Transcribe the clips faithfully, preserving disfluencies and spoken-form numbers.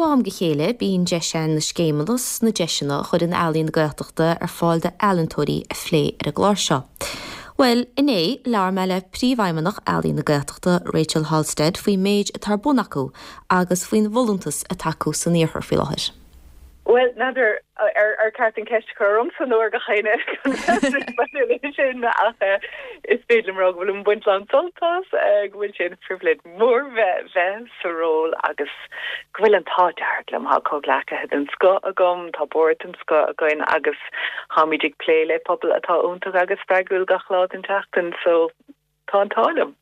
am gechéile bíon deisian na scéimelas na deisina chud an ealaíon na Gaeltachta ar fáil de ealantóirí a phlé ar a gláir seo. Well, in é, lear meile príomhaimeanach ealaíon na Gaeltachta Rachel Halstead faoi méid a tar bunacu agus faoin voluntas a taú san níorthar faoi láthir. Well, nadir ar ar cartan ceist chum san nóir go chéine sin ach is féidir mar bhfuil an buint an soltas bhfuil sin fribleid mór bheith bheith sa ról agus bhfuil an táteart le há cóglacha an sco a gom tá bord an sco a goin agus hamidig plé le pobl atá úntaach agus freigúil gachlád an teachtain so tá an tálam.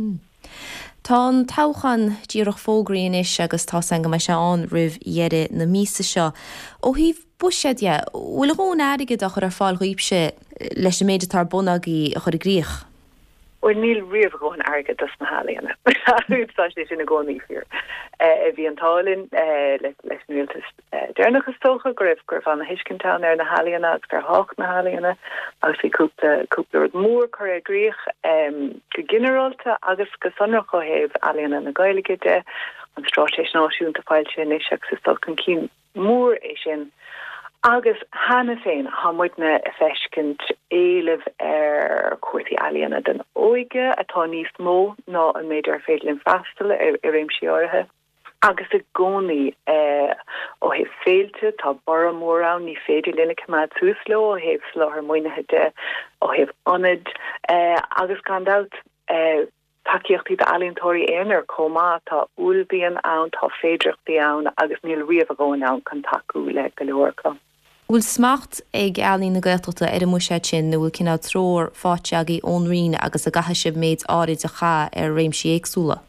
Tá an táchan díoch fógraíon is agus tá sanga me se an rih dhéire na mísa seo. ó híh buisiide, bhfuil gón aige a chur ar fáil riomse leis na méidir tar bunagaí a chur a gríoch? Or níl riamh gón aige dus na hálaíanna. Útá sé sin na gcónaí fíor. Bhí an tálinn leis nuiltas déirnachas tócha go raibh gur fan na hiiscintán ar na hálaíanna agus gur hách na hálaíanna agus bhí cúpla mór chur a gríoch go ginearálta agus go sonrach ó thaobh ealaíanna na Gaeilge de an strátéis náisiúnta fáilte in éiseach sa stolcan cín mór é sin. Agus hána féin hamuidna a feiscint éileh ar cuairtaí ealaíanna den óige atá níos mó ná an méidir ar féidirlinn freastal ar réimsí áirithe. Agus a gcónaí ó thaobh féilte tá bara mór ann ní féidir lena cumad túsló ó thaobh sláthair muoinethe de ó thaobh anad agus gandát takeíochtaí de ealaíontóirí éonar comá tá úlbíon ann tá féidireachtaí ann agus níl riamh a gcóin ann chun taú le go leorcha. Bhfuil smacht ag ealaíon na Gaeltachta ar an muise sin nó bhfuil cinál tróir fáteagaí ón riine agus a gatha sibh méid áirid a cha ar réimsí éagsúla.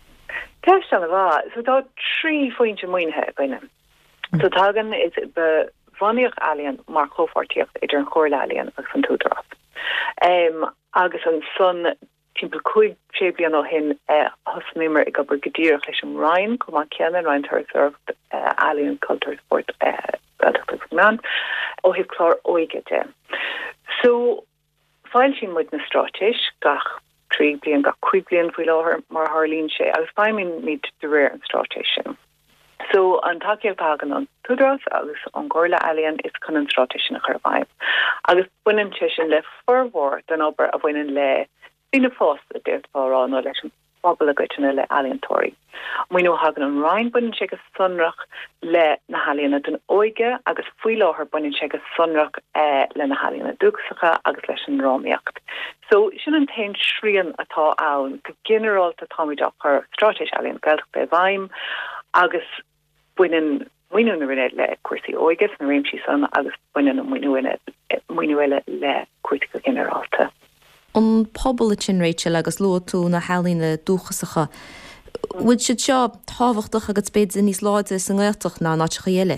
Ceist an bhá, so tá trí foiointe muoinethe baine. So tágan is be bhaíoch ealaíon mar chófortíocht idir an chóir ealaíon agus an túdras. Um, agus an son timppla chuig sé bliain ó hin thosnímar i gobar go dtíreach leis an Ryan go má ceanna Ryan Thursworth ealaíon culture sport man ó hih chlár óige de. So fáil sin muid na strátéis gach trí blian gach chuig blian faoi láthir mar Harlín sé agus fáimín míid de réir an strátéis sin. So an takeíochtágan an túdras agus an gcóirla ealaíon is chun an strátéis sin a chur bhaim. Agus buinean sé sin le forhór den obair a bhainean le bhí na fós a déirt fárá nó leis an fábal a goitena le ealaíontóirí. Muoinú hagan an Ryan buinean sé go sonrach le na hálaíanna den óige agus faoi láthair buinean sé go sonrach le na hálaíanna dúgsacha agus leis an rámíocht. So sin an tain srían atá ann go ginearálta táimeach chu strátéis ealaíon Gaeltachta bhaim agus buinean muoinú na rinne le cuairsaí óiges na réimsí san agus buinean muoinúile le cuairta go ginearálta. An pobl sin Rachel agus luú tú na hálaína dúchasacha. Bhuiil siad seo táhachtach agus spéid in níos láide san Gaeltach ná náte chéile?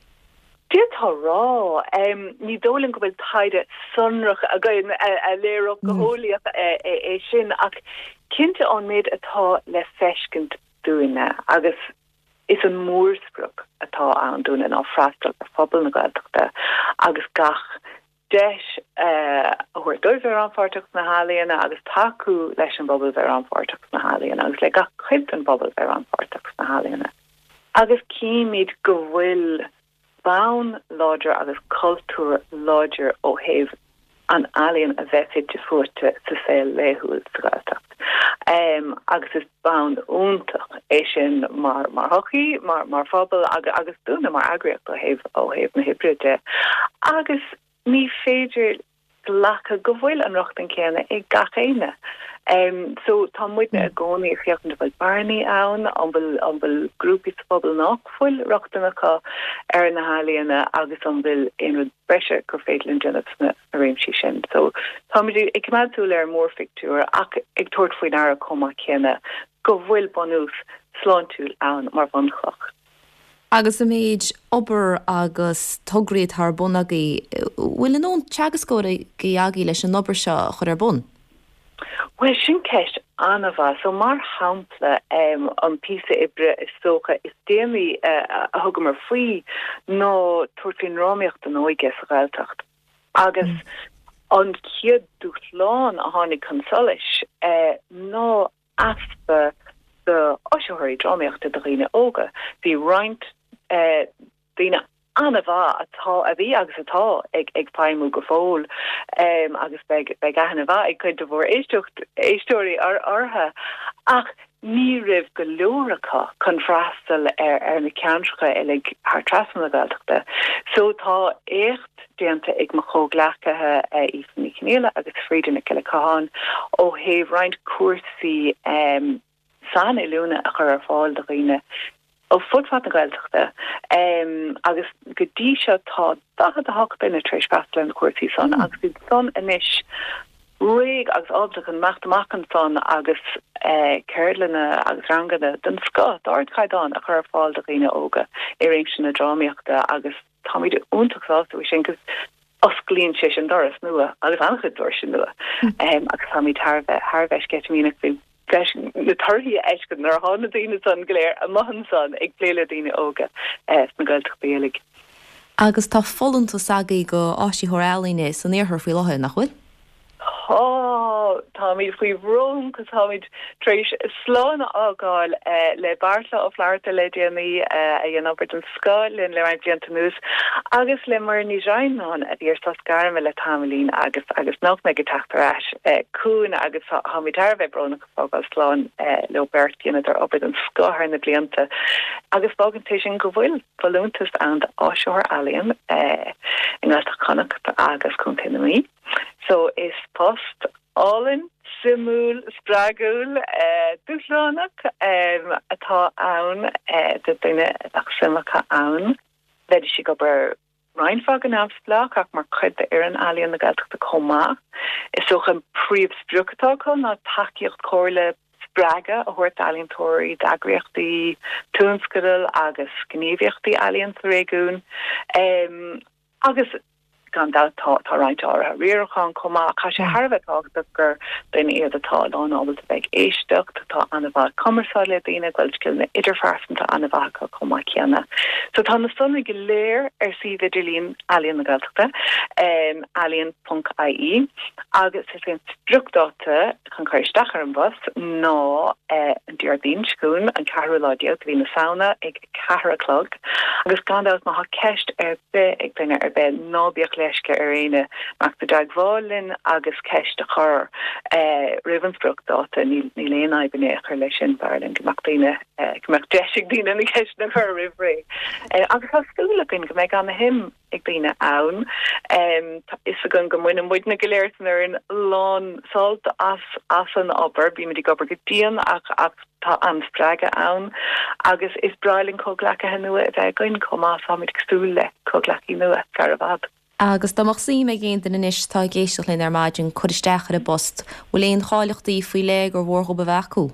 Dé tá rá ní dólann go bhfuil taide sonrach a gcuin a léarach go hólaíoch é sin ach cinnte an méid atá le feiscint dúine agus is an mórspruk atá an dúine ná freastal ar phobal na Gaeltachta agus gach deis a chuir dúir ar an fáteach na hálaíanna agus taú leis an bobbal ar an fáteach na hálaíanna agus le gach chuid an bobbal ar an fáteach na hálaíanna. Agus cíimiid go bhfuil bán láidir agus cultúr láidir ó thaobh an ealaíon a bheitfid de fuairte sa saoil léthúil sa Gaeltacht. Um, agus is bán úntaach é sin mar mar hochaí, mar mar phobal agus agus dúna mar agriacht ó thaobh ó thaobh na hibride. Agus ní féidir lecha go bhfuil an rochtain céanna ag gach éine. Um, so tá muidna a gcónaí fiochan de bhfuil barnaí ann an bhfuil an bhfuil grúpi sa pobal nachfuil rochtanacha ar na hálaíanna agus an bhfuil éonrad breise gur féidirlinn déanamh na réimsí sin. So tá muidir ag cumádúil ar mór fictúr ach ag tuairt faoin air comá céanna go bhfuil bonús sláintúil ann mar bhanchach. Agus a méid obair agus tugraíad th bunagaí, bhfuil an ón teagascóra go dheagaí leis an obair seo chur ar bun? Well, sin ceist anna bha, so mar hampla um, an písa ibre is socha is déimi uh, a thugam mar faoi nó tuairtín rámíocht an óige sa Gaeltacht. Agus mm. an ciad dúchláán a tháinig consolis uh, nó aspa the oshohari drámíochta do riine óga. Bhí roint dina anna bha atá a bhí agus atá ag ag paimú go fóil um, agus be be gahanana bha ag chuid bhór éisteocht éistóirí ar ortha ach ní rih go leoracha chun freastal ar ar na ceantracha ag haar trasna gailteachta so tá écht déanta ag mo chóghlacathe í fanní cnéile agus frídin na ciile cáin ó héh roiint cuasaí um, san i lúna a chur ar fáil do riine ó futfat na gailteachta um, agus go dtí seo tá dagad a hach bin na tréis freastal na cuasaí san mm. agus go son inis Ruig agus obdach an machtachchan son agus ceirlanna agus rangana den sco dart caiidán a chur fáil do riine óga i réim sin na drámaíochta agus táid úntaachsáú sin gus osclíonn sé an doras nua agus anchud dúir sin nua um, agus táid Harbheith cetamíach bhí na tarthaí eiscin nar hána daine san goléir a mahan san ag pléile daine óga na gailteach béalaigh. Agus tá folanta sagaí go áisithóir ealaíine san níorthar faoi láthe nach chuid? Oh, Tommy, we run because Tommy treat slán ágáil uh, le bartla ó flairta le déanaí uh, a dhéanamh an scoil in le raibh déantanús agus le mar ní raináin a bhíar sa scarma le tamlín agus agus nach me go taachtarráis uh, cún agus Tommy Tarbheith brona go fágáil slán uh, le bert déanaidir ob an scothar na blianta agus bágan sin go bhfuil folúntas an áiseoir alíonn uh, in gáilteach connacht agus chuntinamí. So is post allin simúl spragúil uh, dúsránach um, atá ann uh, de duine ach simachcha ann leidir si go bar reinfag an afsplach ach mar chuid ar an alíonn na gailteachta comá is soch an príomh sprúchatá chun ná takeíocht cóirle spraga a thuirt alíontóirí dagriachtaí túnscadal agus gníomhíochtaí alíonn réún um, agus gan da tá tá right ára riorchan comá cha sé Harbheith ágta gur duine iad atá an ábal a bheith éisteach tá anna bhá commerceáile daine ghilcil na idirfarsanta anna bhacha comá ceanna. So tá na sunna go léir ar si vidirlín alíonn na gailteachta um, alíonn punt I E agus is an struchtdáta chun chuirteach ar an bus ná uh, an dúirdín scoún an ceathrú láideag hí na saona ag ceathrú clog agus gan da má ceist ar be ag duine ar be nábíoch leisce ar réine mac de dagháilin agus ceist a chur uh, Ravensbrück dáta ní léana bine chur lei sin barlin goach daine goach deisiigh daine na ceist na chur rihré. Agus tá scoúla bin go méid anna him ag daine ann um, is a gun go muine muid na goléirtan ar an lán salt as as an obair bí mé gobar go díon ach ach tá an spraga ann agus is brailin cóglacha nua a bheith goin comá sáid cosúil le cóglachaí nua gar a bhd. Agus tá sí mé géint in inis tá géisteach linn ar maidin chuiristeachar a bost bhfuil éon cháileachtaí faoi le gur bhórtha ba bheithú.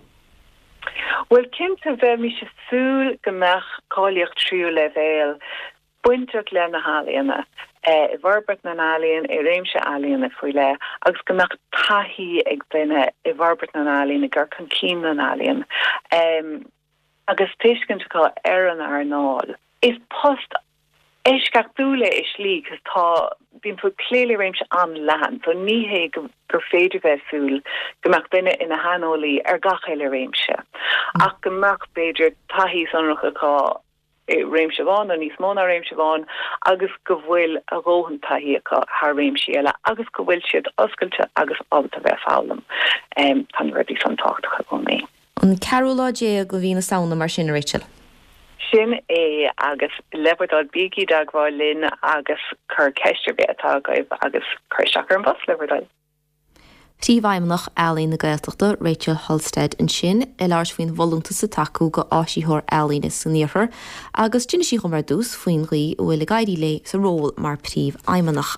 Well cinnte bheith mi se súil gomach cáileocht tríú le bhéil buinteach le na hálaíonna i bharbert na alíonn i réimse alíonn a faoi le agus gomach taithí ag duine i bharbert na alíonn i gur chun cín na alíonn um, agus tuiscinnteá ar an ar náil. Is post Eis gaúile is lí cos tá bín fu cléile réimse an lehan, so níhé gur féidir bheitsúil goach duine ina hanolaí ar gachéile réimse. Ach goach beidir taihí sanracha cá réimse bháin a níos móna réimse bháin agus go bhfuil a róhan taíacha th réimse eile agus go bhfuil siad oscailte agus ábalta bheith fálam um, tan ruí san táachtacha go mé. An Caroládé go bhí na saona mar sin Rachel. Sin é agus lebardal bíí dagháil linn agus chur ceistir be atá gaibh agus chuirteachar an bus lebardal. Príomhaimnach ealaín na gailteachta Rachel Halstead in sin i láir faoin bholúnta sa taú go áisithóir ealaína san níorthar agus duine sí chumar dús faoin rí bhfuil le gaiidí le sa ról mar príomhaimnach